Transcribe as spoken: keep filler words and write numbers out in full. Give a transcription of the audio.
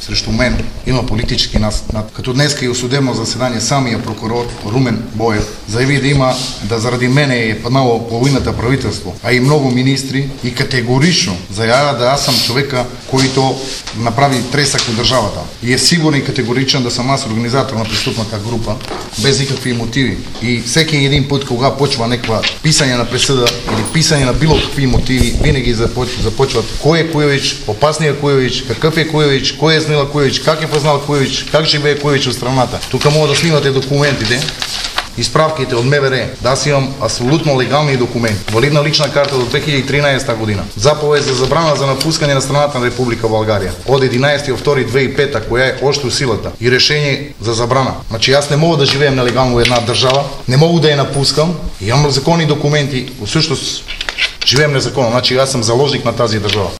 срещу мен има политически над. Като днеска и в судебно заседание самия прокурор Румен Боев заяви да има, да заради мене е паднало половината правителство, а и много министри, и категорично заявява да аз съм човека, който направи тресък от държавата. И е сигурен и категоричен да съм аз организатор на престъпната група, без никакви мотиви. И всеки един път, кога почва някаква писане на присъда или писане на било какви мотиви, винаги започват кой е Куйович, опасният Куйович, какъв е Куйович, кой е Смила Куйович, как е познал Куйович, как живее Куйович в страната. Тук мога да снимате документите, изправките от МВР. Да, аз имам абсолютно легални документи. Валидна лична карта до две хиляди и тринадесета година. Заповед за забрана за напускане на страната на Република България. От единадесети февруари две хиляди и пета, коя е още силата. И решение за забрана. Значи аз не мога да живеем нелегално в една държава, не мога да я напускам. Имам законни документи, всъщност живеем незаконно. Значи аз съм заложник на тази държава.